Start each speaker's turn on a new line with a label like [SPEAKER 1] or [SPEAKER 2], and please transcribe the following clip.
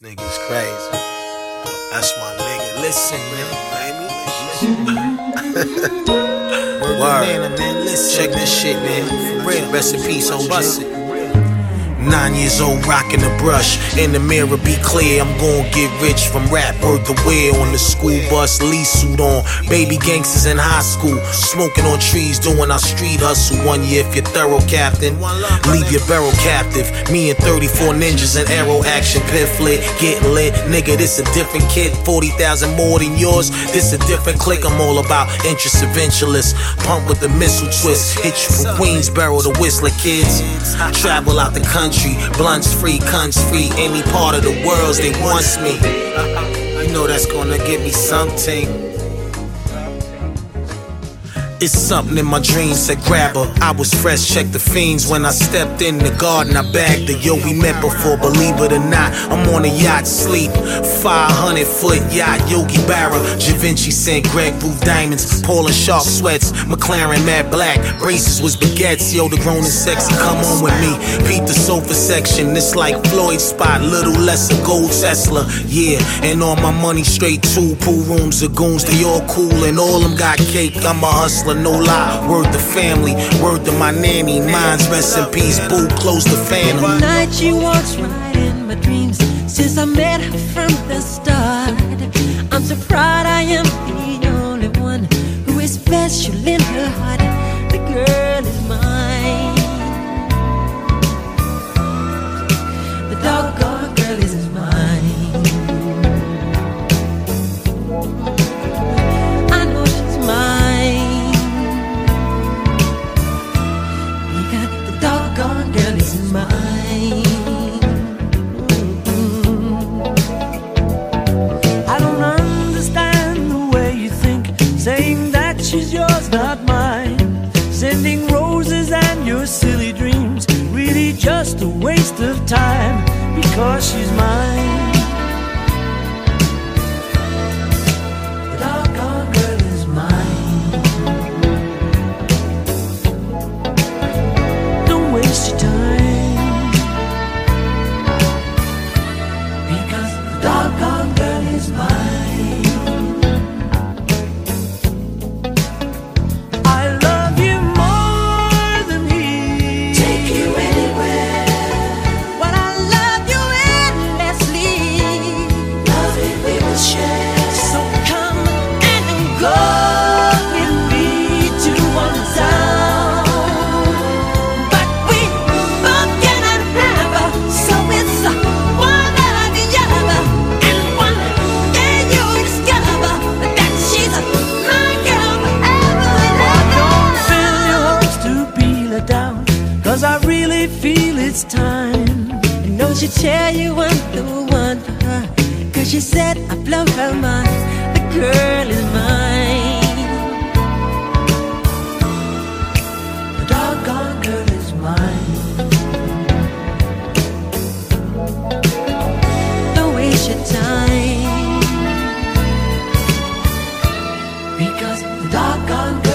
[SPEAKER 1] Niggas crazy. That's my nigga. Listen, man. Word. Man, listen. Check this shit, man. For real. Rest in peace, on Bust It. 9 years old, rocking the brush. In the mirror, be clear, I'm gon' get rich from rap. Word the way on the school bus, Lee suit on. Baby gangsters in high school, smoking on trees, doing our street hustle. 1 year if you're thorough, captain, leave your barrel captive. Me and 34 ninjas in arrow action, pamphlet, getting lit. Nigga, this a different kid, 40,000 more than yours. This a different clique, I'm all about interest eventualists. Pump with the missile twist, hit you from Queensboro to Whistler, kids. Travel out the country. Blunts free, cunts free, any part of the world they wants me. You know that's gonna give me something. It's something in my dreams said grab her. I was fresh, check the fiends. When I stepped in the garden, I bagged her. Yo, we met before, believe it or not. I'm on a yacht, sleep. 500-foot yacht, Yogi Berra. Da Vinci sent Greg Roof diamonds. Paul and Sharp sweats. McLaren matte black. Braces was baguettes. Yo, the grown and sexy, come on with me. Beat the sofa section. It's like Floyd's spot. Little less a gold Tesla. Yeah, and all my money straight to pool rooms, of goons. They all cool and all them got cake. I'm a hustler. No lie, word to family, word to my nanny. Mine's rest in peace, boo, close the phantom.
[SPEAKER 2] Every night she walks right in my dreams since I met her from the start. I'm so proud I am the only one who is special in her heart. The girl is mine. The doggone girl is mine. I know she's mine. Doggone girl is mine. I don't understand the way you think, saying that she's yours, not mine. Sending roses and your silly dreams, really just a waste of time, because she's mine. The doggone girl is mine. Waste your time, because the doggone girl is mine. I love you more than he. Take you anywhere. But I love you endlessly. Love it we will share. So come and go with me to one side. Cause I really feel it's time. And don't you tell you I'm the one for her, cause she said I blow her mind. The girl is mine. The doggone girl is mine. Don't waste your time, because the doggone girl